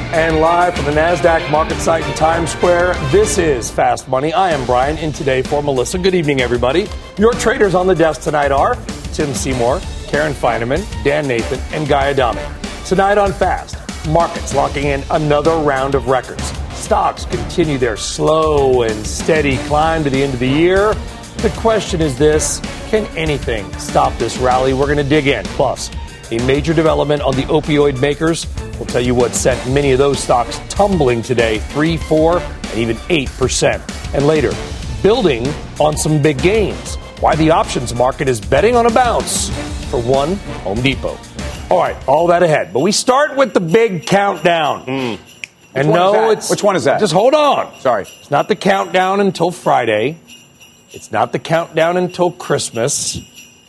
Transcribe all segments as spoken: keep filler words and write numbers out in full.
And live from the NASDAQ market site in Times Square, this is Fast Money. I am Brian, in today for Melissa. Good evening, everybody. Your traders on the desk tonight are Tim Seymour, Karen Feineman, Dan Nathan, and Guy Adami. Tonight on Fast, markets locking in another round of records. Stocks continue their slow and steady climb to the end of the year. The question is this: can anything stop this rally? We're going to dig in. Plus, a major development on the opioid makers. We'll tell you what sent many of those stocks tumbling today, three, four, and even eight percent. And later, building on some big gains. Why the options market is betting on a bounce for one Home Depot. All right, all that ahead. But we start with the big countdown. Mm. And no, it's... Which one is that? Just hold on. Sorry. It's not the countdown until Friday. It's not the countdown until Christmas.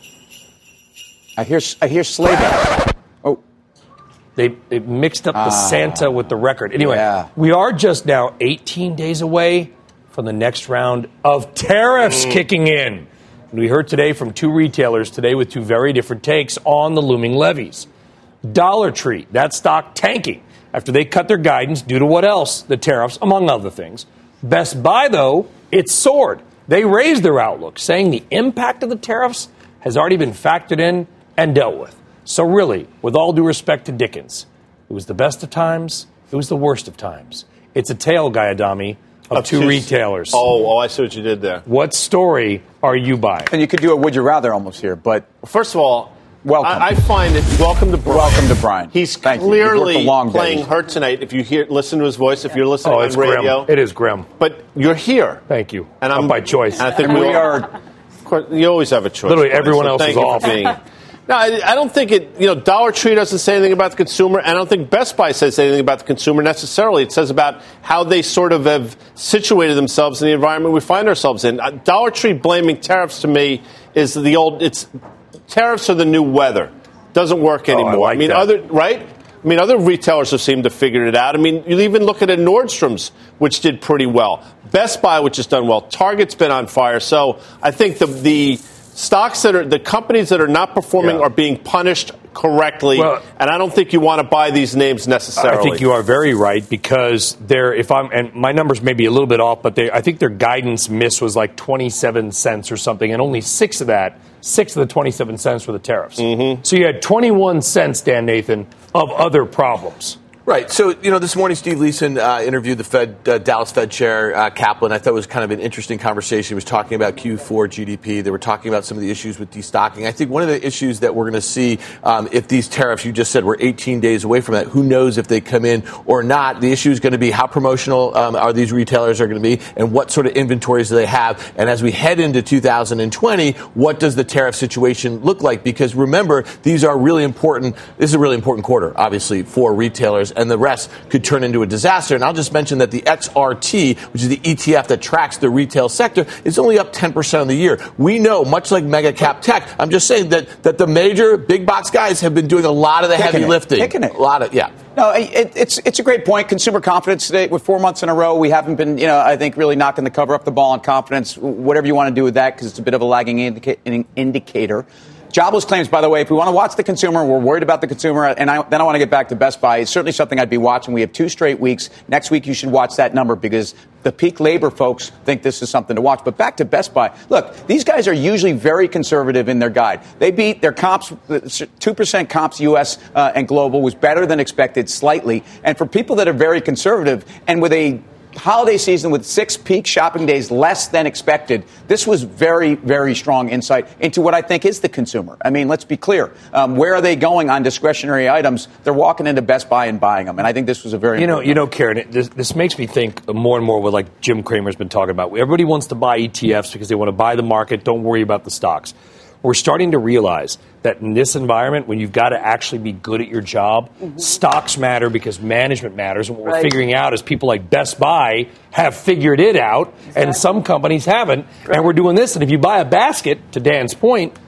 I hear I hear sleigh bells. Oh. They, they mixed up the ah, Santa with the record. Anyway, yeah. We are just now eighteen days away from the next round of tariffs mm. kicking in. And we heard today from two retailers today with two very different takes on the looming levies. Dollar Tree, that stock tanking after they cut their guidance due to what else? The tariffs, among other things. Best Buy, though, it soared. They raised their outlook, saying the impact of the tariffs has already been factored in and dealt with. So really, with all due respect to Dickens, it was the best of times, it was the worst of times. It's a tale, Guy Adami, of, of two, two retailers. Oh, oh, I see what you did there. What story are you buying? And you could do a would you rather almost here, but first of all, welcome. I, I find it welcome to Brian. Welcome to Brian. He's Thank clearly long playing days. hurt tonight. If you hear, listen to his voice, if you're listening oh, on it's radio, grim. It is grim. But you're here. Thank you. And I'm Not by choice. And I think and we, we are. Of course, you always have a choice. Literally, everyone so else thank is you off. For being, no, I, I don't think it. You know, Dollar Tree doesn't say anything about the consumer. And I don't think Best Buy says anything about the consumer necessarily. It says about how they sort of have situated themselves in the environment we find ourselves in. Uh, Dollar Tree blaming tariffs to me is the old. It's tariffs are the new weather. Doesn't work anymore. Oh, I, like I mean, that. other right. I mean, other retailers have seemed to figure it out. I mean, you even look at a Nordstrom's, which did pretty well. Best Buy, which has done well. Target's been on fire. So I think the the stocks that are the companies that are not performing yeah. are being punished correctly. Well, and I don't think you want to buy these names necessarily. I think you are very right because they're, if I'm, and my numbers may be a little bit off, but they, I think their guidance miss was like twenty-seven cents or something, and only six of that, six of the twenty-seven cents were the tariffs. Mm-hmm. So you had twenty-one cents, Dan Nathan, of other problems. Right. So, you know, this morning Steve Leeson uh, interviewed the Fed, uh, Dallas Fed Chair uh, Kaplan. I thought it was kind of an interesting conversation. He was talking about Q four G D P. They were talking about some of the issues with destocking. I think one of the issues that we're going to see um, if these tariffs, you just said, we're eighteen days away from that. Who knows if they come in or not? The issue is going to be how promotional um, are these retailers are going to be and what sort of inventories do they have? And as we head into two thousand twenty, what does the tariff situation look like? Because remember, these are really important. This is a really important quarter, obviously, for retailers. And the rest could turn into a disaster. And I'll just mention that the X R T, which is the E T F that tracks the retail sector, is only up ten percent on the year. We know, much like mega cap tech, I'm just saying that, that the major big box guys have been doing a lot of the Kicking heavy it. lifting. Kicking it. A lot of, yeah. No, it, it's it's a great point. Consumer confidence today, with four months in a row, we haven't been, you know, I think really knocking the cover up the ball on confidence, whatever you want to do with that, because it's a bit of a lagging indica- indicator. Jobless claims, by the way, if we want to watch the consumer, we're worried about the consumer, and I, then I want to get back to Best Buy. It's certainly something I'd be watching. We have two straight weeks. Next week, you should watch that number because the peak labor folks think this is something to watch. But back to Best Buy. Look, these guys are usually very conservative in their guide. They beat their comps, two percent comps U S uh, and global was better than expected slightly. And for people that are very conservative and with a holiday season with six peak shopping days less than expected, this was very, very strong insight into what I think is the consumer. I mean, let's be clear. Um, where are they going on discretionary items? They're walking into Best Buy and buying them. And I think this was a very You know, you know, Karen, it, this, this makes me think more and more what like Jim Cramer's been talking about. Everybody wants to buy E T Fs because they want to buy the market. Don't worry about the stocks. We're starting to realize that in this environment, when you've got to actually be good at your job, mm-hmm. stocks matter because management matters. And what right. we're figuring out is people like Best Buy have figured it out, exactly. and some companies haven't. Right. And we're doing this. And if you buy a basket, to Dan's point,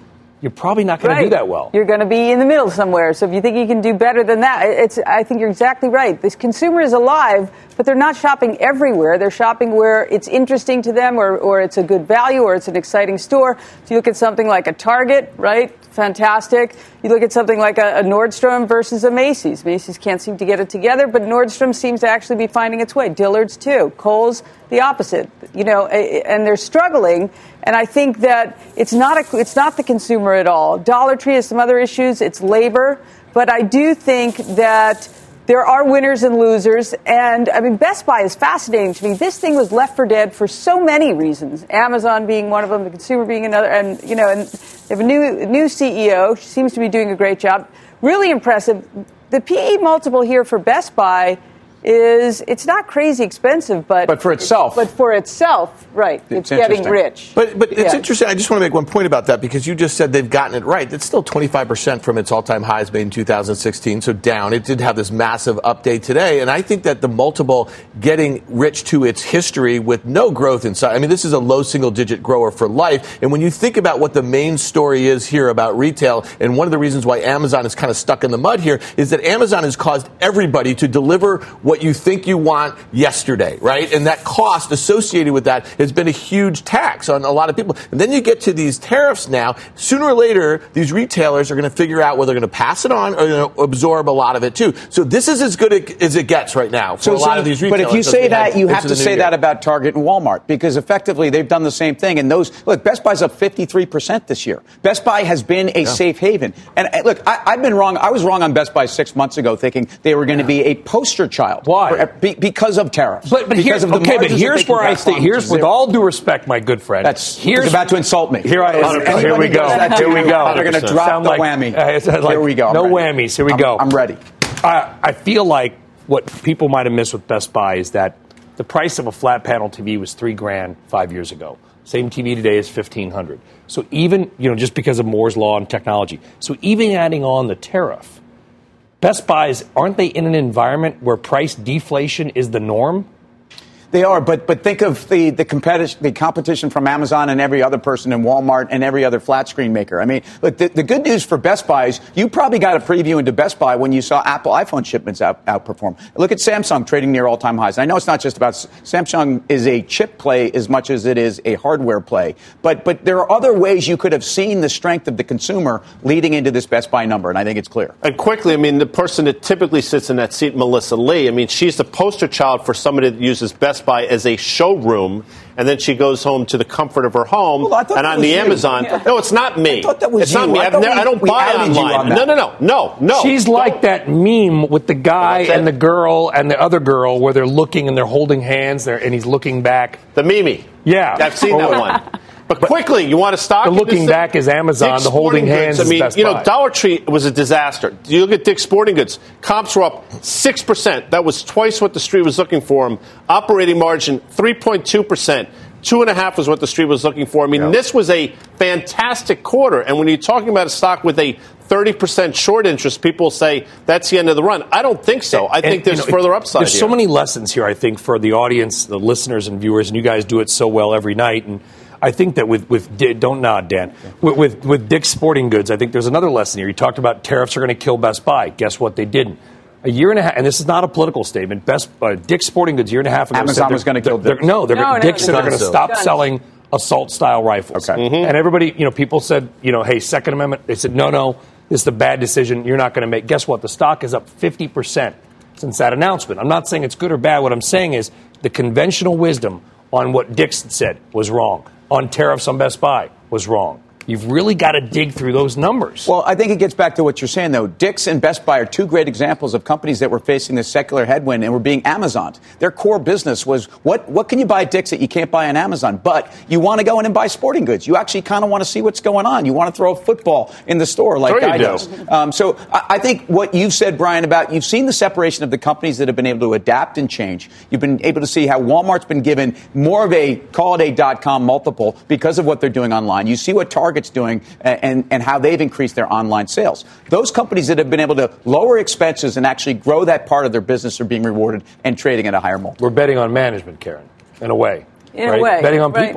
you're probably not going right. to do that well. You're going to be in the middle somewhere. So if you think you can do better than that, it's, I think you're exactly right. This consumer is alive, but they're not shopping everywhere. They're shopping where it's interesting to them, or, or it's a good value, or it's an exciting store. So you look at something like a Target, right? Fantastic. You look at something like a, a Nordstrom versus a Macy's. Macy's can't seem to get it together, but Nordstrom seems to actually be finding its way. Dillard's too. Kohl's the opposite. You know, and they're struggling. And I think that it's not a, it's not the consumer at all. Dollar Tree has some other issues. It's labor. But I do think that there are winners and losers. And, I mean, Best Buy is fascinating to me. This thing was left for dead for so many reasons, Amazon being one of them, the consumer being another. And, you know, and they have a new, new C E O. She seems to be doing a great job. Really impressive. The P E multiple here for Best Buy is, it's not crazy expensive, but... But for itself. But for itself, right. It's, it's getting rich. But but it's yeah. interesting. I just want to make one point about that, because you just said they've gotten it right. It's still twenty-five percent from its all-time highs made in two thousand sixteen, so down. It did have this massive update today, and I think that the multiple getting rich to its history with no growth inside. I mean, this is a low single-digit grower for life, and when you think about what the main story is here about retail, and one of the reasons why Amazon is kind of stuck in the mud here is that Amazon has caused everybody to deliver what you think you want yesterday, right? And that cost associated with that has been a huge tax on a lot of people. And then you get to these tariffs now. Sooner or later, these retailers are going to figure out whether they're going to pass it on or going to absorb a lot of it too. So this is as good as it gets right now for so, a lot so, of these retailers. But if you say that, you have to say year. that about Target and Walmart, because effectively they've done the same thing. And those, look, Best Buy's up fifty-three percent this year. Best Buy has been a yeah. safe haven. And uh, look, I, I've been wrong. I was wrong on Best Buy six months ago, thinking they were going to be a poster child. Why? For, be, because of tariffs. But, but because here, of the okay, but here's where I think, here's with zero. all due respect, my good friend. That's here's about to insult me. Here, I, here we go. Here we go. They're going to drop Sound the like, whammy. Uh, like, here we go. I'm no ready. whammies. Here we I'm, go. I'm ready. I, I feel like what people might have missed with Best Buy is that the price of a flat panel T V was three grand five years ago. Same T V today is fifteen hundred. So even, you know, just because of Moore's law and technology. So even adding on the tariff, Best Buys, aren't they in an environment where price deflation is the norm? They are, but but think of the the competition, the competition from Amazon and every other person in Walmart and every other flat screen maker. I mean, look, the, the good news for Best Buy is you probably got a preview into Best Buy when you saw Apple iPhone shipments out, outperform. Look at Samsung trading near all-time highs. And I know it's not just about Samsung is a chip play as much as it is a hardware play, but but there are other ways you could have seen the strength of the consumer leading into this Best Buy number, and I think it's clear. And quickly, I mean, the person that typically sits in that seat, Melissa Lee, I mean, she's the poster child for somebody that uses Best Buy as a showroom, and then she goes home to the comfort of her home. Well, and on the you. Amazon, yeah. no, it's not me. I thought that was it's you. not me. I, I've never, we, I don't we buy online. On no, no, no, no, no. She's don't. like that meme with the guy and the girl and the other girl where they're looking and they're holding hands there, and he's looking back. The Mimi. Yeah, I've seen that one. But quickly, you want to stock? The looking back is Amazon. Dick's the holding hands Goods, I mean, is Best you know, Buy. Dollar Tree was a disaster. You look at Dick's Sporting Goods. Comps were up six percent. That was twice what the street was looking for them. Operating margin, three point two percent. Two and a half was what the street was looking for. I mean, yep. This was a fantastic quarter. And when you're talking about a stock with a thirty percent short interest, people say that's the end of the run. I don't think so. I think and, there's you know, further upside There's here. so many lessons here, I think, for the audience, the listeners and viewers, and you guys do it so well every night. And I think that with, with don't nod, Dan, with, with, with Dick's Sporting Goods, I think there's another lesson here. You talked about tariffs are going to kill Best Buy. Guess what? They didn't. A year and a half, and this is not a political statement. Best uh, Dick's Sporting Goods, a year and a half ago, Amazon was going to kill Dick's. No, they're no, no, Dick's said they're going to stop Guns. selling assault-style rifles. Okay. Mm-hmm. And everybody, you know, people said, you know, hey, Second Amendment. They said, no, no, this is a bad decision. You're not going to make. Guess what? The stock is up fifty percent since that announcement. I'm not saying it's good or bad. What I'm saying is the conventional wisdom on what Dick's said was wrong. On tariffs on Best Buy was wrong. You've really got to dig through those numbers. Well, I think it gets back to what you're saying, though. Dick's and Best Buy are two great examples of companies that were facing this secular headwind and were being Amazoned. Their core business was, what, what can you buy at Dick's that you can't buy on Amazon? But you want to go in and buy sporting goods. You actually kind of want to see what's going on. You want to throw a football in the store like sure I do. Um, so I, I think what you've said, Brian, about you've seen the separation of the companies that have been able to adapt and change. You've been able to see how Walmart's been given more of a, call it a dot-com multiple because of what they're doing online. You see what Target's doing And, and how they've increased their online sales. Those companies that have been able to lower expenses and actually grow that part of their business are being rewarded and trading at a higher multiple. We're betting on management, Karen, in a way. In right? a way. Betting on right. people.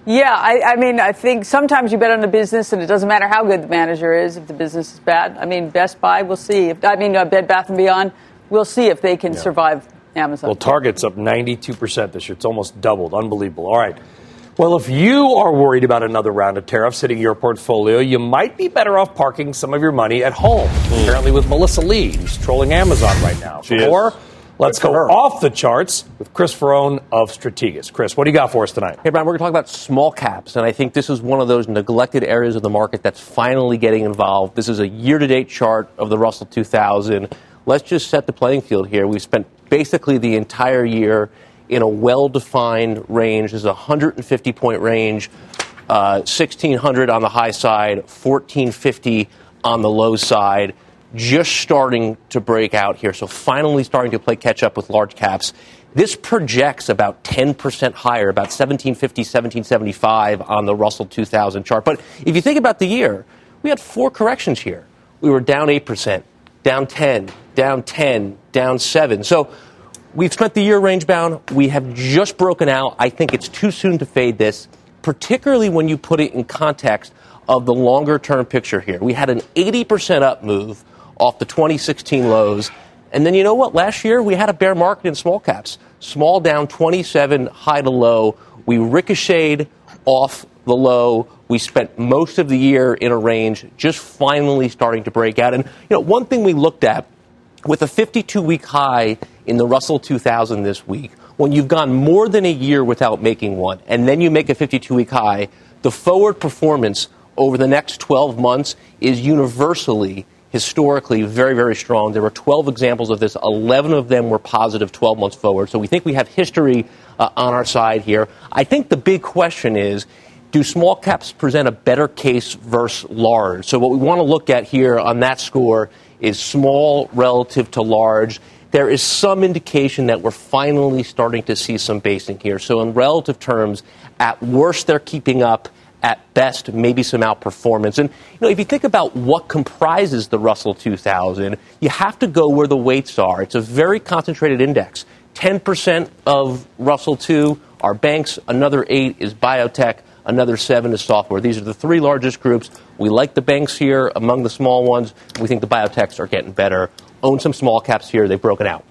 Yeah, I, I mean, I think sometimes you bet on a business, and it doesn't matter how good the manager is if the business is bad. I mean, Best Buy, we'll see. If, I mean, uh, Bed Bath and Beyond, we'll see if they can yeah. survive Amazon. Well, Target's up ninety-two percent this year. It's almost doubled. Unbelievable. All right. Well, if you are worried about another round of tariffs hitting your portfolio, you might be better off parking some of your money at home. Mm. Apparently with Melissa Lee, who's trolling Amazon right now. She For is. Let's go off the charts with Chris Ferrone of Strategas. Chris, what do you got for us tonight? Hey, Brian, we're going to talk about small caps, and I think this is one of those neglected areas of the market that's finally getting involved. This is a year-to-date chart of the Russell two thousand. Let's just set the playing field here. We've spent basically the entire year in a well-defined range. This is a one hundred fifty point range, uh, sixteen hundred on the high side, fourteen fifty on the low side. Just starting to break out here, so finally starting to play catch-up with large caps. This projects about ten percent higher, about seventeen fifty, seventeen seventy-five on the Russell two thousand chart. But if you think about the year, we had four corrections here. We were down eight percent, down ten, down ten, down seven. So we've spent the year range-bound. We have just broken out. I think it's too soon to fade this, particularly when you put it in context of the longer-term picture here. We had an eighty percent up move off the twenty sixteen lows. And then you know what? Last year, we had a bear market in small caps. Small down twenty-seven, high to low. We ricocheted off the low. We spent most of the year in a range, just finally starting to break out. And, you know, one thing we looked at with a fifty-two week high in the Russell two thousand this week, when you've gone more than a year without making one, and then you make a fifty-two week high, the forward performance over the next twelve months is universally historically very, very strong. There were twelve examples of this. eleven of them were positive twelve months forward. So we think we have history uh, on our side here. I think the big question is, do small caps present a better case versus large? So what we want to look at here on that score is small relative to large. There is some indication that we're finally starting to see some basing here. So in relative terms, at worst, they're keeping up. At best, maybe some outperformance. And, you know, if you think about what comprises the Russell two thousand, you have to go where the weights are. It's a very concentrated index. ten percent of Russell two are banks, another eight is biotech, another seven is software. These are the three largest groups. We like the banks here among the small ones. We think the biotechs are getting better. Own some small caps here. They've broken out.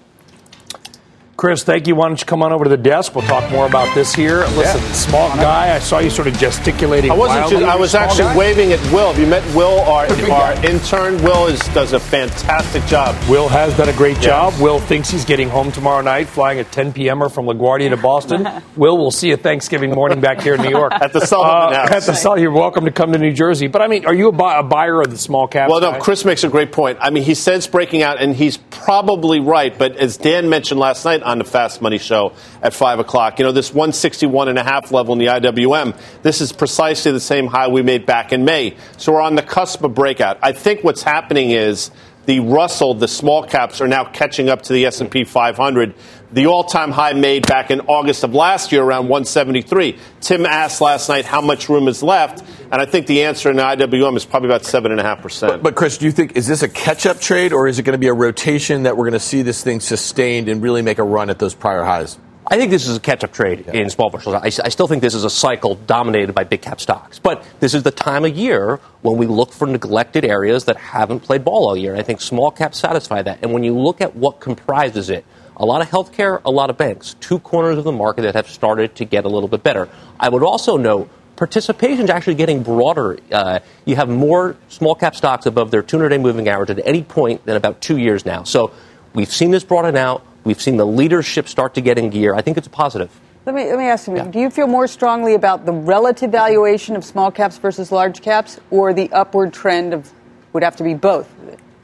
Chris, thank you. Why don't you come on over to the desk? We'll talk more about this here. Listen, yeah. small guy, I saw you sort of gesticulating. I wasn't. Just, I was actually guy? waving at Will. Have you met Will, our, our intern? Will is, does a fantastic job. Will has done a great yes. job. Will thinks he's getting home tomorrow night, flying at ten p.m. from LaGuardia to Boston. Will, we'll see you Thanksgiving morning back here in New York. At the Sullivan uh, House. At the Sullivan. You're welcome to come to New Jersey. But, I mean, are you a, buy, a buyer of the small caps? Well, no, guy? Chris makes a great point. I mean, he says breaking out, and he's probably right. But as Dan mentioned last night on the Fast Money Show, at five o'clock. You know, this one sixty-one and a half level in the I W M, this is precisely the same high we made back in May. So we're on the cusp of breakout. I think what's happening is the Russell, the small caps, are now catching up to the S and P five hundred. The all-time high made back in August of last year, around one seventy-three. Tim asked last night how much room is left, and I think the answer in the I W M is probably about seven point five percent. But, but, Chris, do you think, is this a catch-up trade, or is it going to be a rotation that we're going to see this thing sustained and really make a run at those prior highs? I think this is a catch-up trade yeah. in small partials. I, I still think this is a cycle dominated by big-cap stocks. But this is the time of year when we look for neglected areas that haven't played ball all year. And I think small caps satisfy that. And when you look at what comprises it, a lot of healthcare, a lot of banks, two corners of the market that have started to get a little bit better. I would also note participation is actually getting broader. Uh, you have more small-cap stocks above their two hundred day moving average at any point than about two years now. So we've seen this broaden out. We've seen the leadership start to get in gear. I think it's a positive. Let me let me ask you, yeah. do you feel more strongly about the relative valuation of small caps versus large caps, or the upward trend of would have to be both?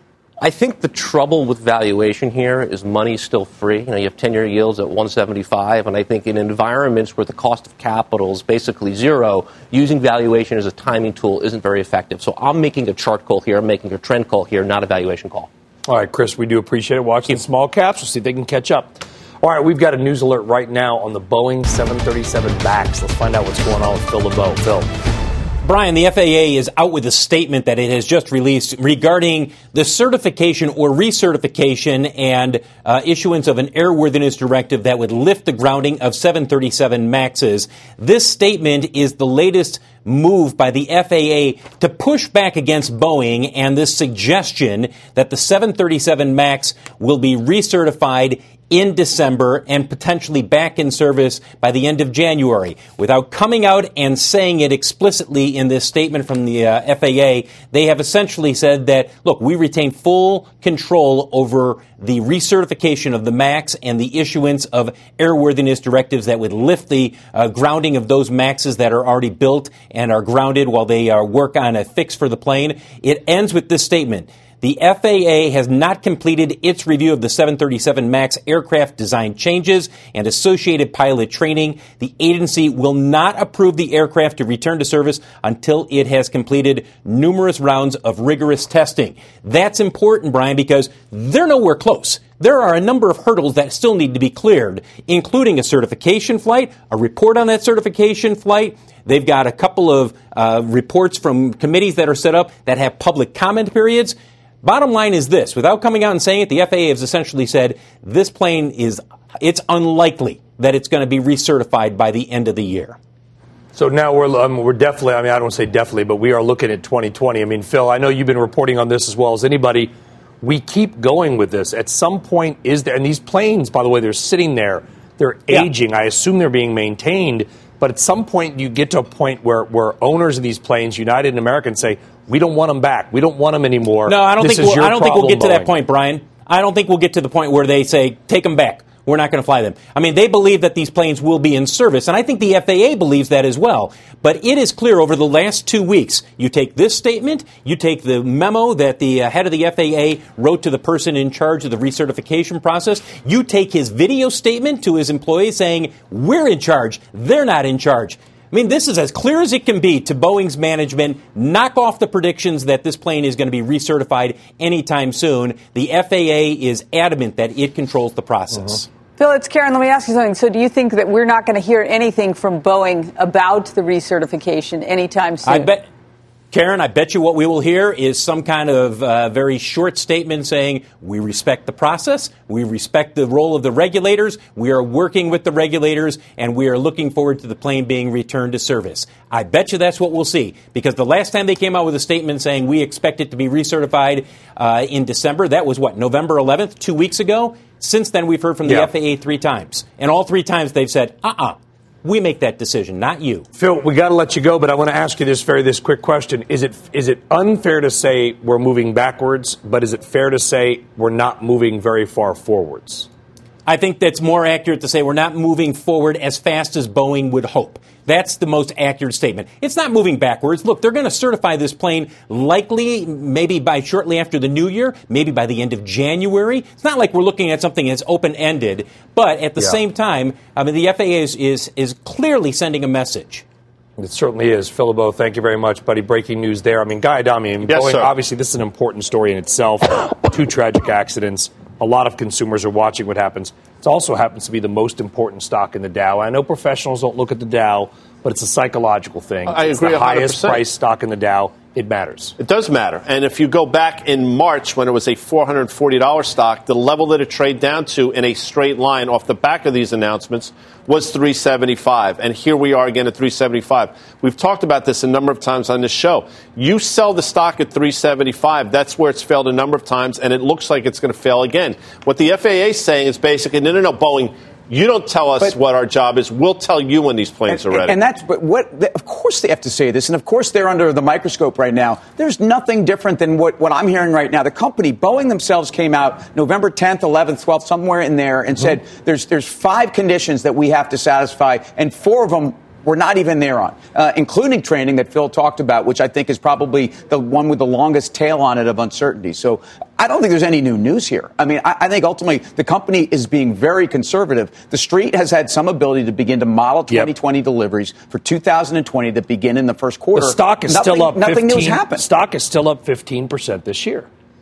I think the trouble with valuation here is money's still free. You know, you have ten-year yields at one seventy-five, and I think in environments where the cost of capital is basically zero, using valuation as a timing tool isn't very effective. So I'm making a chart call here. I'm making a trend call here, not a valuation call. All right, Chris, we do appreciate it. Watching the small caps. We'll see if they can catch up. All right, we've got a news alert right now on the Boeing seven thirty-seven MAX. Let's find out what's going on with Phil LeBeau. Phil. Brian, the F A A is out with a statement that it has just released regarding the certification or recertification and uh, issuance of an airworthiness directive that would lift the grounding of seven thirty-seven MAXes. This statement is the latest move by the F A A to push back against Boeing and this suggestion that the seven thirty-seven MAX will be recertified in December and potentially back in service by the end of January. Without coming out and saying it explicitly in this statement from the uh, F A A, they have essentially said that, look, we retain full control over the recertification of the MAX and the issuance of airworthiness directives that would lift the uh, grounding of those MAXes that are already built and are grounded while they uh, work on a fix for the plane. It ends with this statement. The F A A has not completed its review of the seven thirty-seven MAX aircraft design changes and associated pilot training. The agency will not approve the aircraft to return to service until it has completed numerous rounds of rigorous testing. That's important, Brian, because they're nowhere close. There are a number of hurdles that still need to be cleared, including a certification flight, a report on that certification flight. They've got a couple of uh, reports from committees that are set up that have public comment periods. Bottom line is this. Without coming out and saying it, the F A A has essentially said this plane is, it's unlikely that it's going to be recertified by the end of the year. So now we're um, we're definitely, I mean, I don't say definitely, but we are looking at twenty twenty. I mean, Phil, I know you've been reporting on this as well as anybody. We keep going with this. At some point, is there, and these planes, by the way, they're sitting there, they're aging. Yeah. I assume they're being maintained. But at some point, you get to a point where, where owners of these planes, United and American, say, we don't want them back. We don't want them anymore. No, I don't this think we'll, I don't think we'll get Boeing. to that point, Brian. I don't think we'll get to the point where they say, take them back. We're not going to fly them. I mean, they believe that these planes will be in service, and I think the F A A believes that as well. But it is clear over the last two weeks, you take this statement, you take the memo that the uh, head of the F A A wrote to the person in charge of the recertification process, you take his video statement to his employees saying, we're in charge, they're not in charge. I mean, this is as clear as it can be to Boeing's management. Knock off the predictions that this plane is going to be recertified anytime soon. The F A A is adamant that it controls the process. Mm-hmm. Phil, it's Karen. Let me ask you something. So do you think that we're not going to hear anything from Boeing about the recertification anytime soon? I bet, Karen, I bet you what we will hear is some kind of uh, very short statement saying, we respect the process, we respect the role of the regulators, we are working with the regulators, and we are looking forward to the plane being returned to service. I bet you that's what we'll see, because the last time they came out with a statement saying we expect it to be recertified uh, in December, that was what, November eleventh, two weeks ago? Since then, we've heard from the yeah. F A A three times. And all three times they've said, uh-uh, we make that decision, not you. Phil, we got to let you go, but I want to ask you this very this quick question. Is it is it unfair to say we're moving backwards, but is it fair to say we're not moving very far forwards? I think that's more accurate to say we're not moving forward as fast as Boeing would hope. That's the most accurate statement. It's not moving backwards. Look, they're going to certify this plane likely maybe by shortly after the new year, maybe by the end of January. It's not like we're looking at something that's open-ended. But at the yeah. same time, I mean, the F A A is, is, is clearly sending a message. It certainly is. Phil LeBeau, thank you very much, buddy. Breaking news there. I mean, Guy Adami, I mean, yes, Boeing, obviously this is an important story in itself. Two tragic accidents. A lot of consumers are watching what happens. It also happens to be the most important stock in the Dow. I know professionals don't look at the Dow, but it's a psychological thing. I it's agree the one hundred percent. Highest price stock in the Dow. It matters. It does matter. And if you go back in March when it was a four hundred forty dollars stock, the level that it traded down to in a straight line off the back of these announcements was three seventy-five. And here we are again at three seventy-five. We've talked about this a number of times on this show. You sell the stock at three seventy-five. That's where it's failed a number of times, and it looks like it's going to fail again. What the F A A is saying is basically, no, no, no, Boeing, you don't tell us but, what our job is. We'll tell you when these planes and, are ready. And that's but what. Of course, they have to say this, and of course, they're under the microscope right now. There's nothing different than what, what I'm hearing right now. The company, Boeing themselves, came out November tenth, eleventh, twelfth, somewhere in there, and mm-hmm. said there's there's five conditions that we have to satisfy, and four of them we're not even there on, uh, including training that Phil talked about, which I think is probably the one with the longest tail on it of uncertainty. So I don't think there's any new news here. I mean, I, I think ultimately the company is being very conservative. The Street has had some ability to begin to model twenty twenty yep. deliveries for two thousand twenty that begin in the first quarter. The stock is nothing, still up. Nothing fifteen, new's happened. Stock is still up fifteen percent this year.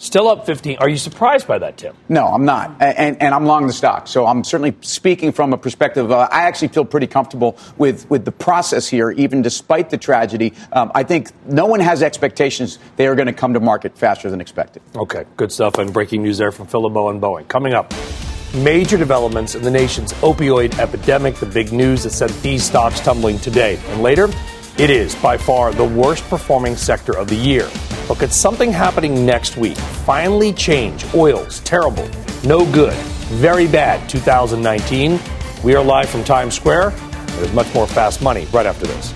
Still up fifteen. Are you surprised by that, Tim? No, I'm not. And, and, and I'm long the stock. So I'm certainly speaking from a perspective. Uh, I actually feel pretty comfortable with, with the process here, even despite the tragedy. Um, I think no one has expectations they are going to come to market faster than expected. Okay, good stuff. And breaking news there from Phil LeBeau and Boeing. Coming up, major developments in the nation's opioid epidemic. The big news that sent these stocks tumbling today. And later, it is by far the worst performing sector of the year. Look at something happening next week. Finally change. Oil's terrible. No good. Very bad. two thousand nineteen. We are live from Times Square. There's much more Fast Money right after this.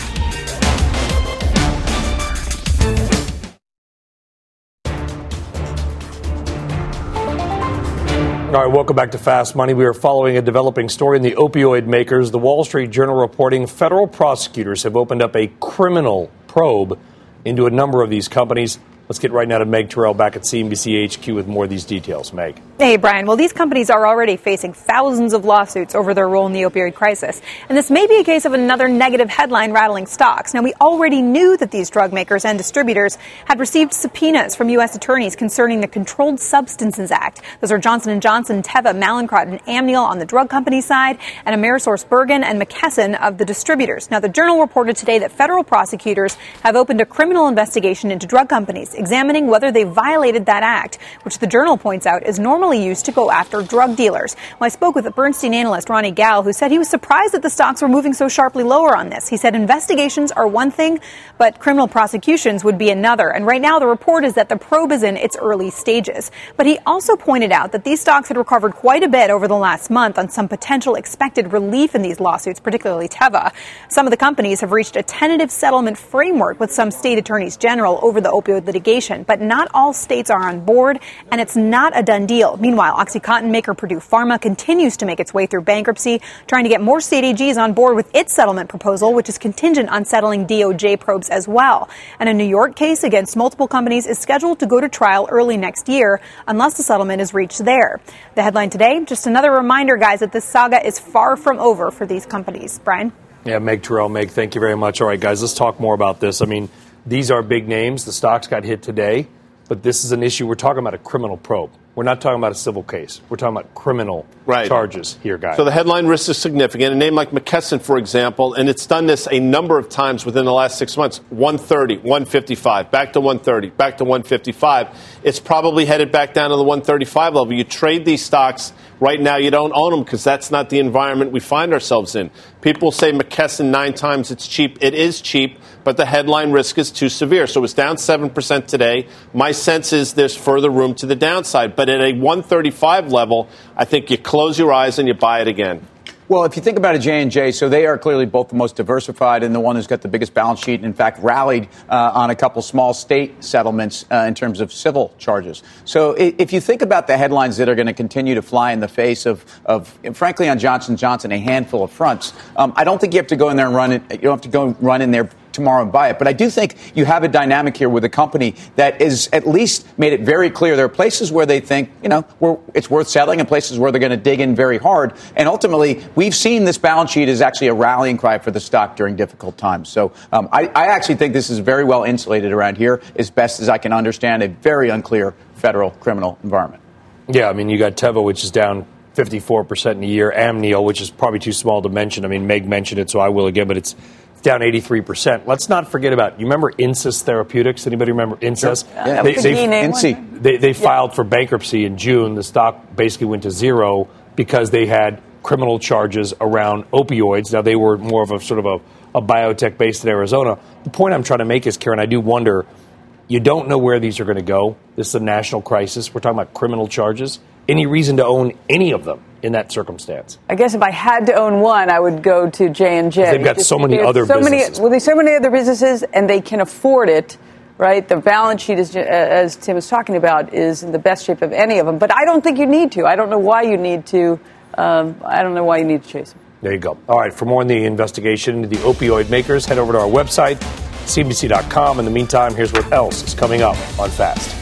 All right, welcome back to Fast Money. We are following a developing story in the opioid makers. The Wall Street Journal reporting federal prosecutors have opened up a criminal probe into a number of these companies. Let's get right now to Meg Terrell back at C N B C H Q with more of these details. Meg. Hey, Brian. Well, these companies are already facing thousands of lawsuits over their role in the opioid crisis. And this may be a case of another negative headline rattling stocks. Now, we already knew that these drug makers and distributors had received subpoenas from U S attorneys concerning the Controlled Substances Act. Those are Johnson and Johnson, Teva, Mallinckrodt, and Amneal on the drug company side, and AmerisourceBergen and McKesson of the distributors. Now, the Journal reported today that federal prosecutors have opened a criminal investigation into drug companies, examining whether they violated that act, which the Journal points out is normally used to go after drug dealers. Well, I spoke with a Bernstein analyst, Ronnie Gal, who said he was surprised that the stocks were moving so sharply lower on this. He said investigations are one thing, but criminal prosecutions would be another. And right now, the report is that the probe is in its early stages. But he also pointed out that these stocks had recovered quite a bit over the last month on some potential expected relief in these lawsuits, particularly Teva. Some of the companies have reached a tentative settlement framework with some state attorneys general over the opioid litigation, but not all states are on board, and it's not a done deal. Meanwhile, OxyContin maker Purdue Pharma continues to make its way through bankruptcy, trying to get more state A Gs on board with its settlement proposal, which is contingent on settling D O J probes as well. And a New York case against multiple companies is scheduled to go to trial early next year, unless the settlement is reached there. The headline today, just another reminder, guys, that this saga is far from over for these companies. Brian? Yeah, Meg Terrell. Meg, thank you very much. All right, guys, let's talk more about this. I mean, these are big names. The stocks got hit today, but this is an issue. We're talking about a criminal probe. We're not talking about a civil case. We're talking about criminal right. charges here, guys. So the headline risk is significant. A name like McKesson, for example, and it's done this a number of times within the last six months, one thirty, one fifty-five, back to one thirty, back to one fifty-five. It's probably headed back down to the one thirty-five level. You trade these stocks right now, you don't own them because that's not the environment we find ourselves in. People say McKesson nine times it's cheap. It is cheap, but the headline risk is too severe. So it's down seven percent today. My sense is there's further room to the downside. But at a one thirty-five level, I think you close your eyes and you buy it again. Well, if you think about a J and J, so they are clearly both the most diversified and the one who's got the biggest balance sheet, and in fact rallied uh, on a couple small state settlements uh, in terms of civil charges. So if you think about the headlines that are going to continue to fly in the face of, of frankly, on Johnson and Johnson, a handful of fronts, um, I don't think you have to go in there and run it. You don't have to go and run in there tomorrow and buy it. But I do think you have a dynamic here with a company that is at least made it very clear there are places where they think, you know, where it's worth selling and places where they're going to dig in very hard. And ultimately, we've seen this balance sheet is actually a rallying cry for the stock during difficult times. So um, I, I actually think this is very well insulated around here, as best as I can understand a very unclear federal criminal environment. Yeah, I mean, you got Teva, which is down fifty-four percent in a year. Amneal, which is probably too small to mention. I mean, Meg mentioned it, so I will again, but it's down eighty-three percent. Let's not forget about, you remember Insys Therapeutics? Anybody remember Insys? Sure. Yeah, they, they, they, they filed yeah. for bankruptcy in June. The stock basically went to zero because they had criminal charges around opioids. Now, they were more of a sort of a, a biotech based in Arizona. The point I'm trying to make is, Karen, I do wonder, you don't know where these are going to go. This is a national crisis. We're talking about criminal charges. Any reason to own any of them in that circumstance? I guess if I had to own one, I would go to J and J. They've got Just, so many other so businesses. Many, well, there's so many other businesses, and they can afford it, right? The balance sheet, is, as Tim was talking about, is in the best shape of any of them. But I don't think you need to. I don't know why you need to. Um, I don't know why you need to chase them. There you go. All right, for more on the investigation into the opioid makers, head over to our website, C N B C dot com. In the meantime, here's what else is coming up on Fast.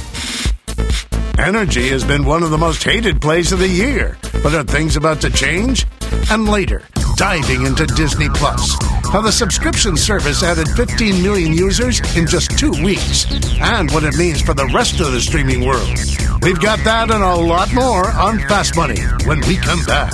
Energy has been one of the most hated plays of the year, but are things about to change? And later, diving into Disney Plus, how the subscription service added fifteen million users in just two weeks, and what it means for the rest of the streaming world. We've got that and a lot more on Fast Money when we come back.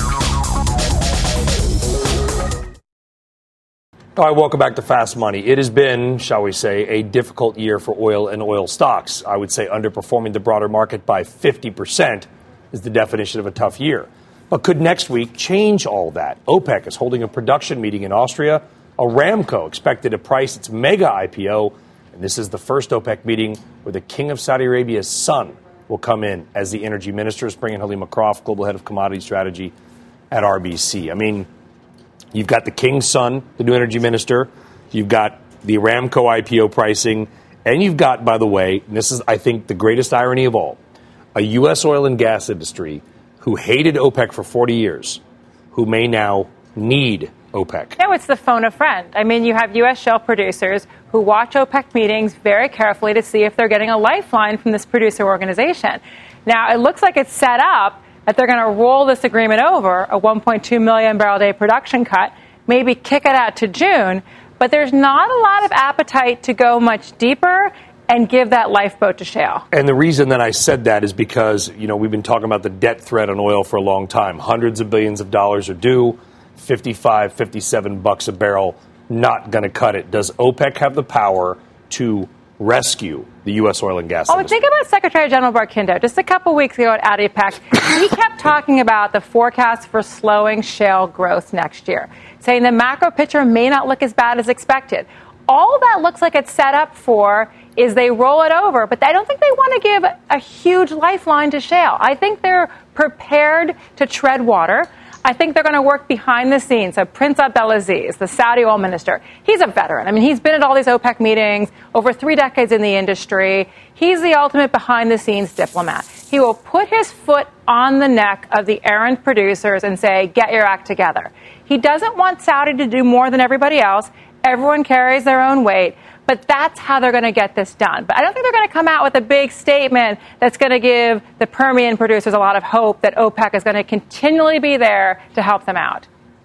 All right, welcome back to Fast Money. It has been, shall we say, a difficult year for oil and oil stocks. I would say underperforming the broader market by fifty percent is the definition of a tough year. But could next week change all that? OPEC is holding a production meeting in Austria. Aramco expected to price its mega I P O. And this is the first OPEC meeting where the King of Saudi Arabia's son will come in as the energy minister. Bring in Halima Croft, global head of commodity strategy at R B C. I mean, you've got the King's son, the new energy minister. You've got the Aramco I P O pricing. And you've got, by the way, and this is, I think, the greatest irony of all, a U S oil and gas industry who hated OPEC for forty years, who may now need OPEC. No, it's the phone a friend. I mean, you have U S shale producers who watch OPEC meetings very carefully to see if they're getting a lifeline from this producer organization. Now, it looks like it's set up that they're going to roll this agreement over, a one point two million barrel a day production cut, maybe kick it out to June, but there's not a lot of appetite to go much deeper and give that lifeboat to shale. And the reason that I said that is because, you know, we've been talking about the debt threat on oil for a long time. Hundreds of billions of dollars are due, fifty-five, fifty-seven bucks a barrel, not going to cut it. Does OPEC have the power to rescue the U S oil and gas oh, industry? Think about Secretary General Barkindo. Just a couple weeks ago at ADIPEC, he kept talking about the forecast for slowing shale growth next year, saying the macro picture may not look as bad as expected. All that looks like it's set up for is they roll it over, but I don't think they want to give a huge lifeline to shale. I think they're prepared to tread water. I think they're going to work behind the scenes. So Prince Abdulaziz, the Saudi oil minister, he's a veteran. I mean, he's been at all these OPEC meetings, over three decades in the industry. He's the ultimate behind-the-scenes diplomat. He will put his foot on the neck of the errant producers and say, get your act together. He doesn't want Saudi to do more than everybody else. Everyone carries their own weight. But that's how they're going to get this done. But I don't think they're going to come out with a big statement that's going to give the Permian producers a lot of hope that OPEC is going to continually be there to help them out.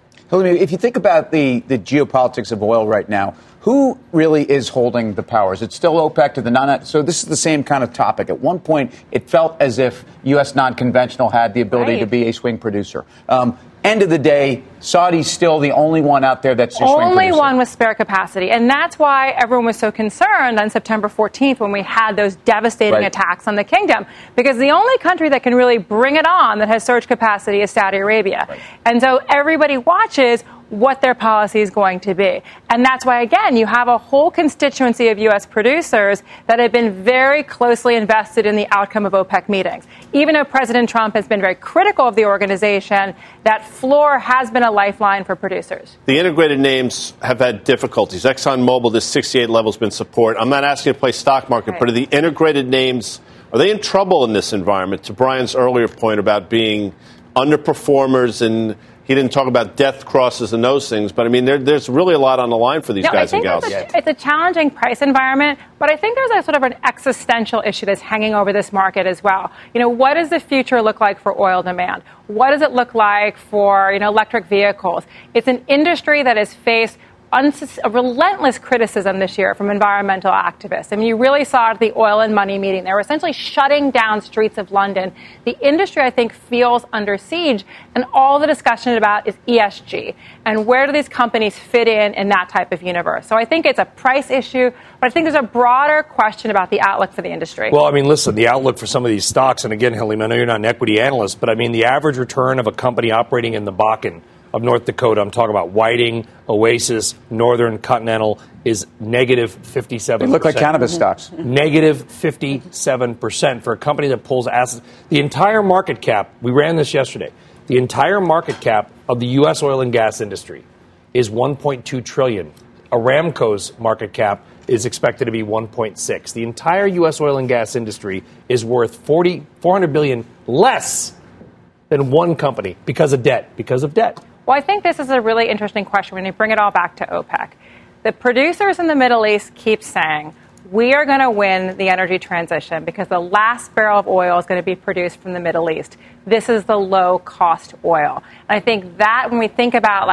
If you think about the, the geopolitics of oil right now, who really is holding the powers? It's still OPEC to the non. So this is the same kind of topic. At one point, it felt as if U S non-conventional had the ability right. to be a swing producer. Um, end of the day, Saudi's still the only one out there that's your swing Only producer. one with spare capacity. And that's why everyone was so concerned on September fourteenth when we had those devastating Right. attacks on the kingdom. Because the only country that can really bring it on that has surge capacity is Saudi Arabia. Right. And so everybody watches what their policy is going to be. And that's why, again, you have a whole constituency of U S producers that have been very closely invested in the outcome of OPEC meetings. Even though President Trump has been very critical of the organization, that floor has been a lifeline for producers. The integrated names have had difficulties. ExxonMobil, this sixty-eight level has been support. I'm not asking you to play stock market, Right. but are the integrated names, are they in trouble in this environment? To Brian's earlier point about being underperformers, and he didn't talk about death crosses and those things, but I mean, there, there's really a lot on the line for these No, guys I and think gals. it's a, it's a challenging price environment, but I think there's a sort of an existential issue that's hanging over this market as well. You know, what does the future look like for oil demand? What does it look like for, you know, electric vehicles? It's an industry that has faced Unsus- a relentless criticism this year from environmental activists. I mean, you really saw it at the Oil and Money meeting. They were essentially shutting down streets of London. The industry, I think, feels under siege, and all the discussion about is E S G. And where do these companies fit in in that type of universe? So I think it's a price issue, but I think there's a broader question about the outlook for the industry. Well, I mean, listen, the outlook for some of these stocks, and again, Halima, I know you're not an equity analyst, but I mean, the average return of a company operating in the Bakken of North Dakota, I'm talking about Whiting, Oasis, Northern Continental, is negative fifty-seven percent. They look like cannabis stocks. Negative fifty-seven percent for a company that pulls assets. The entire market cap, we ran this yesterday, the entire market cap of the U S oil and gas industry is one point two trillion dollars. Aramco's market cap is expected to be one point six. The entire U S oil and gas industry is worth forty, four hundred billion dollars less than one company because of debt, because of debt. Well, I think this is a really interesting question when you bring it all back to OPEC. The producers in the Middle East keep saying, we are going to win the energy transition because the last barrel of oil is going to be produced from the Middle East. This is the low-cost oil. And I think that when we think about, like,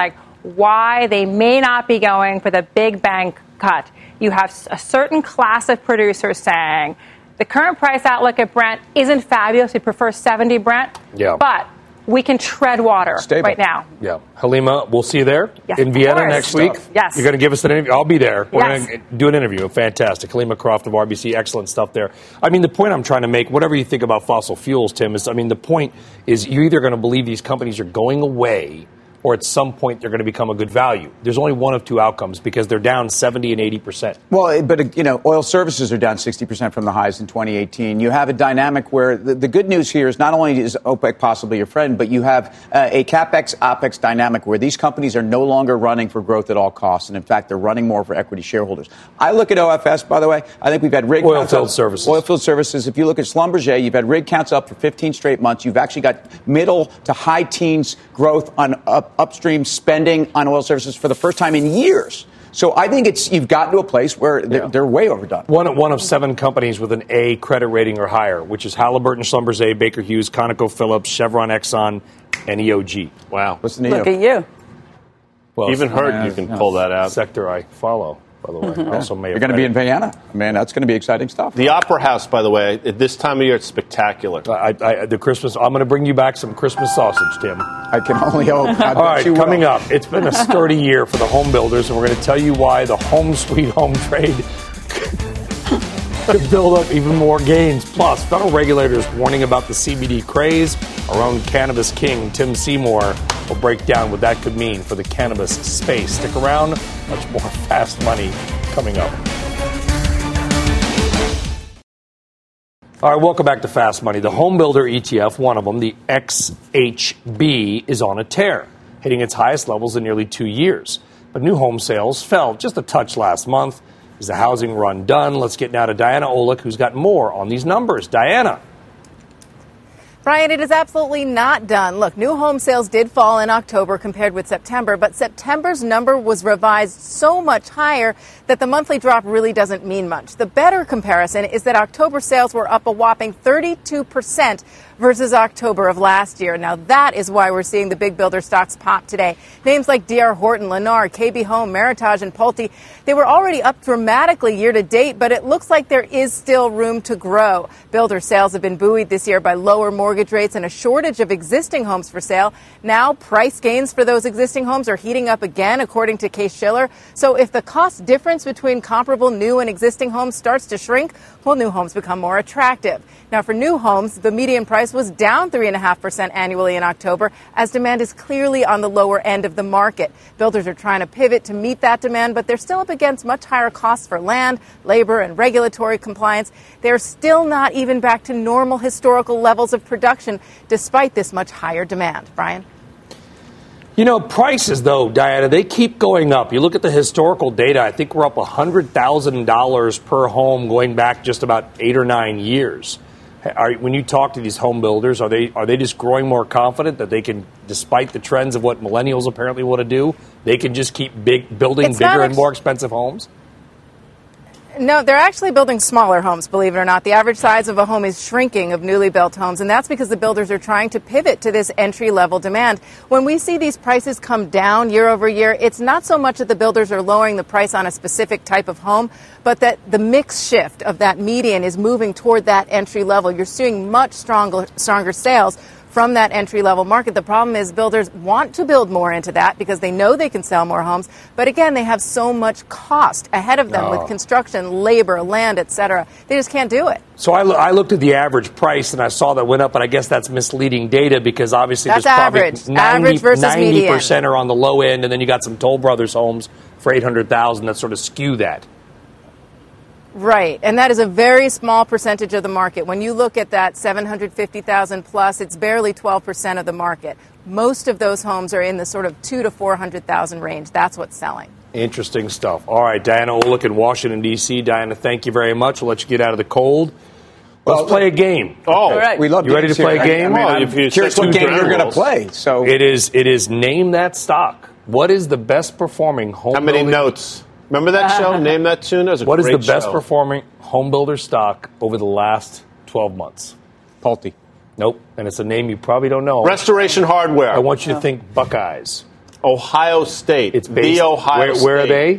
why they may not be going for the big bank cut. You have a certain class of producers saying the current price outlook at Brent isn't fabulous. We prefer seventy Brent. Yeah. But we can tread water Stable. right now. Yeah. Halima, we'll see you there Yes, in of Vienna course. next week. Yes. You're going to give us an interview. I'll be there. We're Yes. going to do an interview. Fantastic. Halima Croft of R B C. Excellent stuff there. I mean, the point I'm trying to make, whatever you think about fossil fuels, Tim, is, I mean, the point is you're either going to believe these companies are going away or at some point they're going to become a good value. There's only one of two outcomes because they're down seventy and eighty percent. Well, but, you know, oil services are down sixty percent from the highs in twenty eighteen. You have a dynamic where the, the good news here is not only is OPEC possibly your friend, but you have uh, a CapEx, OPEX dynamic where these companies are no longer running for growth at all costs. And in fact, they're running more for equity shareholders. I look at O F S, by the way. I think we've had rig Oil counts field up, services. Oil field services. If you look at Schlumberger, you've had rig counts up for fifteen straight months. You've actually got middle to high teens growth on up, upstream spending on oil services for the first time in years. So I think it's you've gotten to a place where they're, Yeah. they're way overdone. One, one of seven companies with an A credit rating or higher, which is Halliburton, Schlumberger, Baker Hughes, ConocoPhillips, Chevron, Exxon, and E O G. Wow. What's the Look at you. Well, Even it's Hurt, you can pull that out. sector I follow, by the way. I also may You're have going to be read in Vienna. Man, that's going to be exciting stuff. The Opera House, by the way, at this time of year, it's spectacular. I, I, the Christmas. I'm going to bring you back some Christmas sausage, Tim. I can only hope. I bet All right, you will. coming up, it's been a sturdy year for the home builders, and we're going to tell you why the home sweet home trade could build up even more gains. Plus, federal regulators warning about the C B D craze. Our own cannabis king, Tim Seymour, will break down what that could mean for the cannabis space. Stick around. Much more Fast Money coming up. All right, welcome back to Fast Money. The home builder E T F, one of them, the X H B, is on a tear, hitting its highest levels in nearly two years. But new home sales fell just a touch last month. Is the housing run done? Let's get now to Diana Olick, who's got more on these numbers. Diana. Brian, it is absolutely not done. Look, new home sales did fall in October compared with September, but September's number was revised so much higher that the monthly drop really doesn't mean much. The better comparison is that October sales were up a whopping thirty-two percent versus October of last year. Now, that is why we're seeing the big builder stocks pop today. Names like D R Horton, Lennar, K B Home, Meritage, and Pulte, they were already up dramatically year to date, but it looks like there is still room to grow. Builder sales have been buoyed this year by lower mortgage rates and a shortage of existing homes for sale. Now, price gains for those existing homes are heating up again, according to Case-Shiller. So if the cost difference between comparable new and existing homes starts to shrink, well, new homes become more attractive. Now, for new homes, the median price was down three point five percent annually in October, as demand is clearly on the lower end of the market. Builders are trying to pivot to meet that demand, but they're still up against much higher costs for land, labor, and regulatory compliance. They're still not even back to normal historical levels of production, despite this much higher demand. Brian? You know, prices, though, Diana, they keep going up. You look at the historical data, I think we're up one hundred thousand dollars per home going back just about eight or nine years. Are, when you talk to these home builders, are they are they just growing more confident that they can, despite the trends of what millennials apparently want to do, they can just keep big, building It's bigger not and more expensive homes? No, they're actually building smaller homes, believe it or not. The average size of a home is shrinking of newly built homes, and that's because the builders are trying to pivot to this entry-level demand. When we see these prices come down year over year, it's not so much that the builders are lowering the price on a specific type of home, but that the mix shift of that median is moving toward that entry level. You're seeing much stronger, stronger sales from that entry-level market. The problem is builders want to build more into that because they know they can sell more homes. But again, they have so much cost ahead of them Oh. with construction, labor, land, et cetera. They just can't do it. So I, lo- I looked at the average price and I saw that went up, but I guess that's misleading data because obviously That's there's probably average. Average versus ninety percent median. are on the low end, and then you got some Toll Brothers homes for eight hundred thousand dollars that sort of skew that. Right, and that is a very small percentage of the market. When you look at that seven hundred fifty thousand plus, it's barely twelve percent of the market. Most of those homes are in the sort of two to four hundred thousand range. That's what's selling. Interesting stuff. All right, Diana Olick in Washington, D C. Diana, thank you very much. We'll let you get out of the cold. Let's Well, play a game. Oh, All right. We love you ready to games play a here. game? I mean, Well, I'm if you curious set what two game you're ground going to rules. play. So It is. It is name that stock. What is the best performing home? How many building- notes? Remember that show? Name that tune. That was a What is great the best show. performing home builder stock over the last twelve months? Pulte. Nope. And it's a name you probably don't know. Restoration Hardware. I want you to think Buckeyes. Ohio State. It's based, the Ohio where, State. Where are they?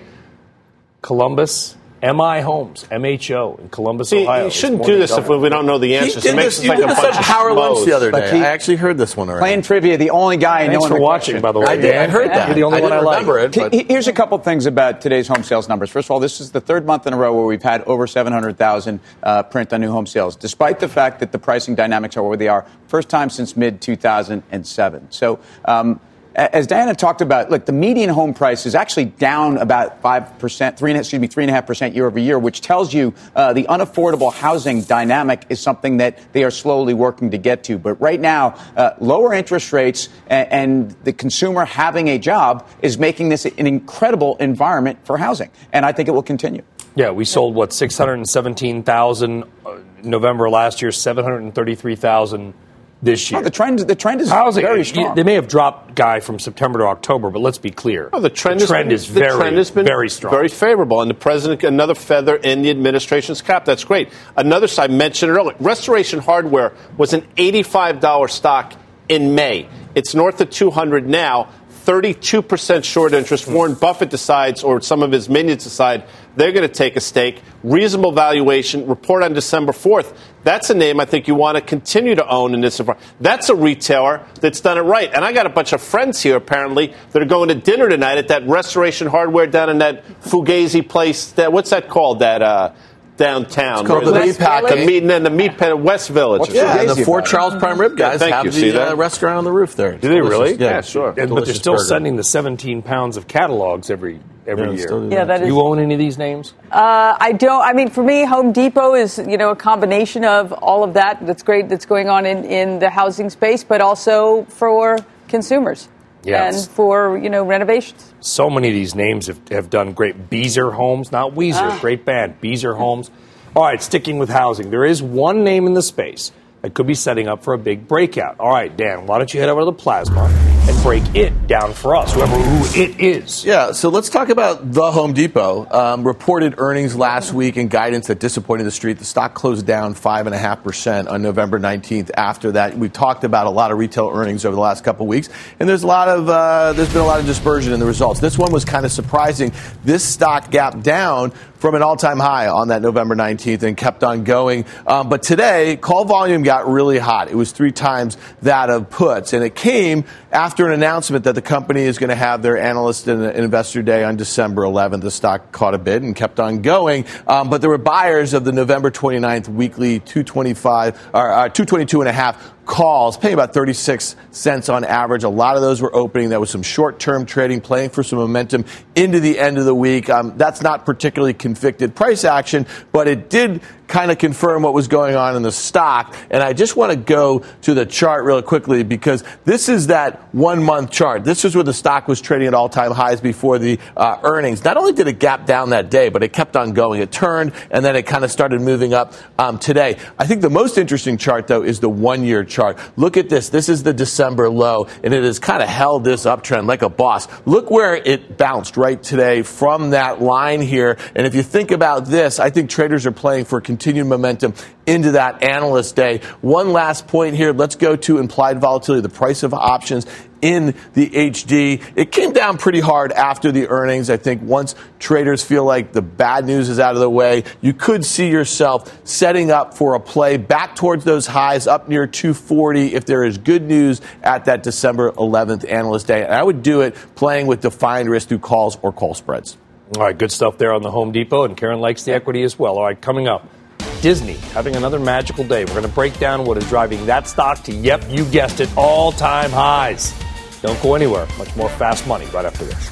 Columbus. M I Homes, M H O, in Columbus, See, Ohio. You shouldn't do this if we don't know the answers. He did this, you did this at Power Lunch the other day. He, I actually heard this one already. Playing trivia, the only guy Thanks knowing for the watching, question. by the way. I did. I heard that. You're the only I one I didn't like. remember it. But. Here's a couple things about today's home sales numbers. First of all, this is the third month in a row where we've had over seven hundred thousand uh, print on new home sales, despite the fact that the pricing dynamics are where they are. First time since mid two thousand seven. So, um, as Diana talked about, look, the median home price is actually down about five percent, three and excuse me, three and a half percent year over year, which tells you uh, the unaffordable housing dynamic is something that they are slowly working to get to. But right now, uh, lower interest rates and, and the consumer having a job is making this an incredible environment for housing, and I think it will continue. Yeah, we sold what six hundred seventeen thousand uh, November last year, seven hundred thirty-three thousand. This year. Oh, the trend, the trend is Housing, very strong. They may have dropped, Guy, from September to October, but let's be clear. Oh, the trend, the trend has, is the very, trend has been very strong. Very favorable. And the president, another feather in the administration's cap. That's great. Another, I mentioned it earlier, Restoration Hardware was an eighty-five dollars stock in May. It's north of two hundred now, thirty-two percent short interest. Warren Buffett decides, or some of his minions decide, they're going to take a stake. Reasonable valuation. Report on December fourth. That's a name I think you want to continue to own in this environment. That's a retailer that's done it right. And I got a bunch of friends here, apparently, that are going to dinner tonight at that Restoration Hardware down in that Fugazi place. That, what's that called? That uh, downtown. It's called the Meat Pack. The meat and the meat pen at West Village. Yeah, and the Fort Charles Prime Rib guys yeah, have you. the See that? Uh, restaurant on the roof there. Do they really? Yeah, yeah, sure. And, but they're still burger. sending the seventeen pounds of catalogs every every Yeah, year. still do Yeah, that is. You own any of these names? Uh, I don't. I mean, for me, Home Depot is, you know, a combination of all of that. That's great. That's going on in, in the housing space, but also for consumers. Yes. And for, you know, renovations. So many of these names have, have done great. Beezer Homes, not Weezer, Ah. great band. Beezer Homes. All right, sticking with housing. There is one name in the space that could be setting up for a big breakout. All right, Dan, why don't you head over to the Plasma and break it down for us, whoever who it is. Yeah, so let's talk about the Home Depot. Um, reported earnings last week and guidance that disappointed the street. The stock closed down five point five percent on November nineteenth. After that, we've talked about a lot of retail earnings over the last couple of weeks, and there's a lot of uh, there's been a lot of dispersion in the results. This one was kind of surprising. This stock gapped down from an all-time high on that November nineteenth and kept on going. Um, but today, call volume got really hot. It was three times that of puts, and it came after an announcement that the company is going to have their analyst and investor day on December eleventh. The stock caught a bid and kept on going. Um, but there were buyers of the November twenty-ninth weekly two twenty-five or uh, two twenty-two and a half calls, paying about thirty-six cents on average. A lot of those were opening. That was some short-term trading, playing for some momentum into the end of the week. Um, that's not particularly convicted price action, but it did kind of confirm what was going on in the stock. And I just want to go to the chart real quickly because this is that one-month chart. This is where the stock was trading at all-time highs before the uh, earnings. Not only did it gap down that day, but it kept on going. It turned, and then it kind of started moving up um, today. I think the most interesting chart, though, is the one-year chart. Look at this. This is the December low, and it has kind of held this uptrend like a boss. Look where it bounced right today from that line here. And if you think about this, I think traders are playing for continued momentum into that analyst day. One last point here. Let's go to implied volatility, the price of options in the H D. It came down pretty hard after the earnings. I think once traders feel like the bad news is out of the way, you could see yourself setting up for a play back towards those highs up near two forty if there is good news at that December eleventh analyst day. And I would do it playing with defined risk through calls or call spreads. All right, good stuff there on the Home Depot, and Karen likes the equity as well. All right, coming up, Disney having another magical day. We're going to break down what is driving that stock to, yep, you guessed it, all-time highs. Don't go anywhere. Much more Fast Money right after this.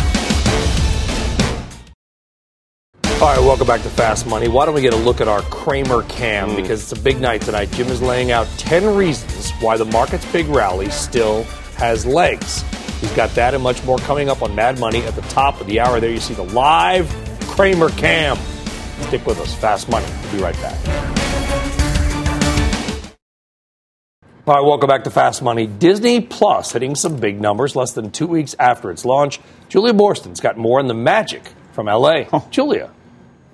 All right, welcome back to Fast Money. Why don't we get a look at our Cramer Cam? Mm. Because it's a big night tonight. Jim is laying out ten reasons why the market's big rally still has legs. We've got that and much more coming up on Mad Money at the top of the hour. There you see the live Cramer Cam. Stick with us. Fast Money. We'll be right back. All right, welcome back to Fast Money. Disney Plus hitting some big numbers less than two weeks after its launch. Julia Borston's got more on the magic from L A. Oh. Julia.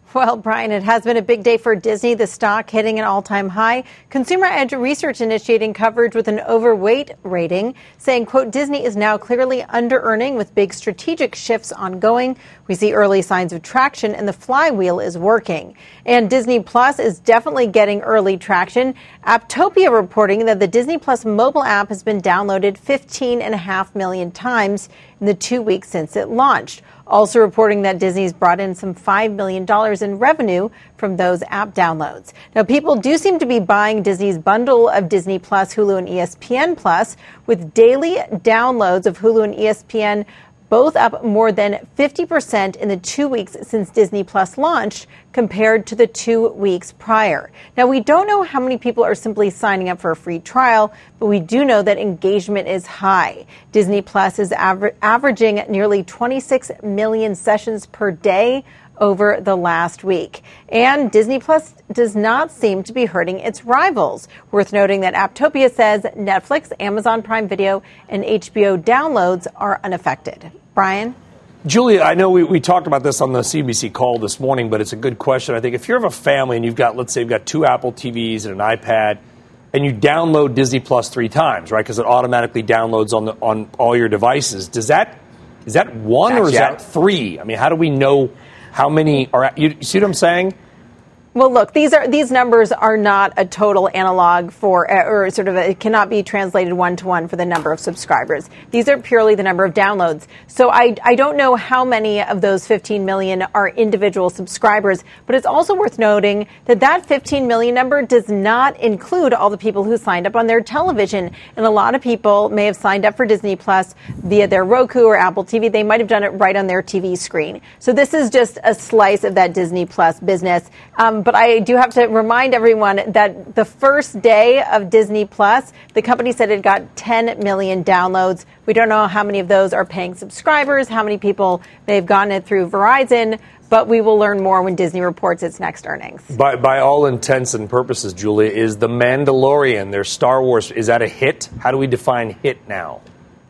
Well, Brian, it has been a big day for Disney, the stock hitting an all-time high. Consumer Edge Research initiating coverage with an overweight rating, saying, quote, Disney is now clearly under-earning with big strategic shifts ongoing. We see early signs of traction and the flywheel is working. And Disney Plus is definitely getting early traction. Apptopia reporting that the Disney Plus mobile app has been downloaded fifteen and a half million times in the two weeks since it launched. Also reporting that Disney's brought in some five million dollars in revenue from those app downloads. Now, people do seem to be buying Disney's bundle of Disney Plus, Hulu, and E S P N Plus, with daily downloads of Hulu and E S P N both up more than fifty percent in the two weeks since Disney Plus launched compared to the two weeks prior. Now, we don't know how many people are simply signing up for a free trial, but we do know that engagement is high. Disney Plus is aver- averaging nearly twenty-six million sessions per day over the last week. And Disney Plus does not seem to be hurting its rivals. Worth noting that Apptopia says Netflix, Amazon Prime Video, and H B O downloads are unaffected. Brian? Julia, I know we, we talked about this on the C B C call this morning, but it's a good question. I think if you're of a family and you've got, let's say you've got two Apple T Vs and an iPad, and you download Disney Plus three times, right, because it automatically downloads on the, on all your devices, does that is that one That's or is that three? I mean, how do we know how many are? You see what I'm saying? Well, look, these are these numbers are not a total analog for, or sort of a, it cannot be translated one to one for the number of subscribers. These are purely the number of downloads. So I, I don't know how many of those fifteen million are individual subscribers, but it's also worth noting that that fifteen million number does not include all the people who signed up on their television. And a lot of people may have signed up for Disney Plus via their Roku or Apple T V. They might have done it right on their T V screen. So this is just a slice of that Disney Plus business. Um, But I do have to remind everyone that the first day of Disney Plus, the company said it got ten million downloads. We don't know how many of those are paying subscribers, how many people may have gotten it through Verizon, but we will learn more when Disney reports its next earnings. By, by all intents and purposes, Julia, is The Mandalorian, their Star Wars, is that a hit? How do we define hit now?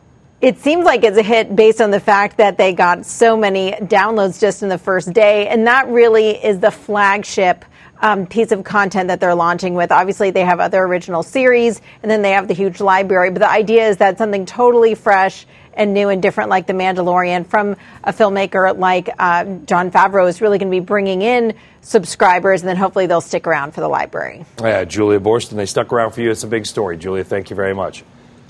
It seems like it's a hit based on the fact that they got so many downloads just in the first day. And that really is the flagship um, piece of content that they're launching with. Obviously, they have other original series, and then they have the huge library. But the idea is that something totally fresh and new and different like The Mandalorian from a filmmaker like uh, Jon Favreau is really going to be bringing in subscribers, and then hopefully they'll stick around for the library. Yeah, Julia Boorstin, they stuck around for you. It's a big story. Julia, thank you very much.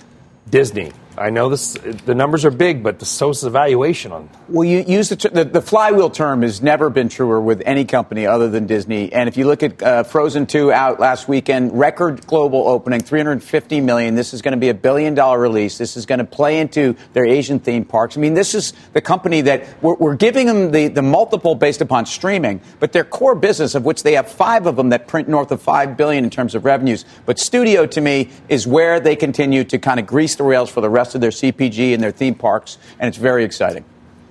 Disney. I know this. The numbers are big, but the so's the valuation on. Well, you use the, the the flywheel term has never been truer with any company other than Disney. And if you look at uh, Frozen two out last weekend, record global opening, three hundred fifty million. This is going to be a billion dollar release. This is going to play into their Asian theme parks. I mean, this is the company that we're, we're giving them the, the multiple based upon streaming, but their core business, of which they have five of them that print north of five billion in terms of revenues. But studio, to me, is where they continue to kind of grease the rails for the rest of their C P G and their theme parks, and it's very exciting.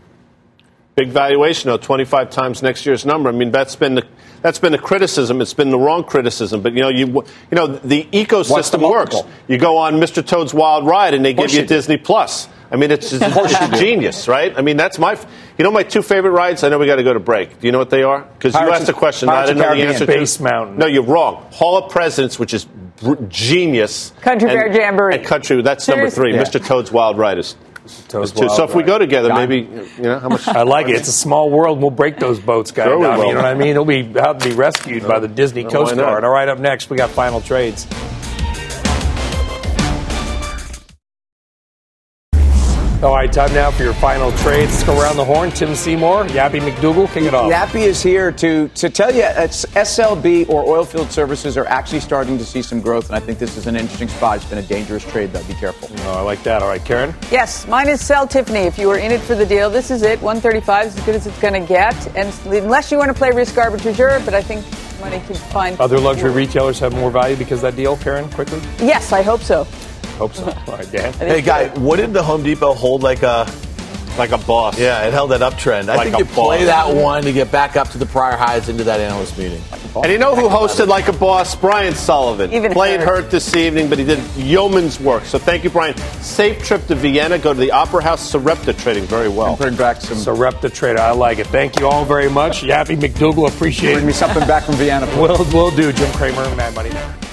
Big valuation, though, twenty-five times next year's number. I mean, that's been the that's been the criticism. It's been the wrong criticism, but you know, you you know, the ecosystem the works. You go on Mister Toad's Wild Ride, and they give you you Disney Plus. I mean, it's, it's, it's genius, right? I mean, that's my, you know, my two favorite rides. I know we got to go to break. Do you know what they are? Because you asked a question, I didn't know the answer to. Space Mountain. No, you're wrong. Hall of Presidents, which is br- genius. Country Fair Jamboree. And Country, that's Seriously? number three. Yeah. Mister Toad's Wild Ride is. Toad's Two. Wild So if we Ride. go together, Got maybe, you know, how much? I like it. It's a small world. We'll break those boats, guys. Sure we I mean, will. you know what I mean? It'll be have to be rescued by the Disney No, Coast why not? Guard. All right, up next, we got final trades. All right, time now for your final trades. Let's go around the horn. Tim Seymour, Yappy McDougal, kick it off. Yappy is here to, to tell you it's S L B or Oilfield Services are actually starting to see some growth, and I think this is an interesting spot. It's been a dangerous trade, though. Be careful. Oh, I like that. All right, Karen? Yes, mine is sell Tiffany. If you were in it for the deal, this is it. one thirty-five is as good as it's going to get. And unless you want to play risk arbitrage, but I think money can find. Other luxury retailers have more value because of that deal, Karen, quickly? Yes, I hope so. Hope so. All right, Dan? Hey, guy, what did the Home Depot hold like a Like a boss. Yeah, it held that uptrend. I Like think a you play boss. that one to get back up to the prior highs into that analyst meeting. And you know who hosted Like a Boss? Brian Sullivan. Even Played hurt. hurt this evening, but he did yeoman's work. So thank you, Brian. Safe trip to Vienna. Go to the Opera House. Sarepta trading very well. Bring back some. Sarepta Trader. I like it. Thank you all very much. Yappy McDougal, appreciate Bring it. me something back from Vienna. We'll, we'll do. Jim Cramer, Mad Money.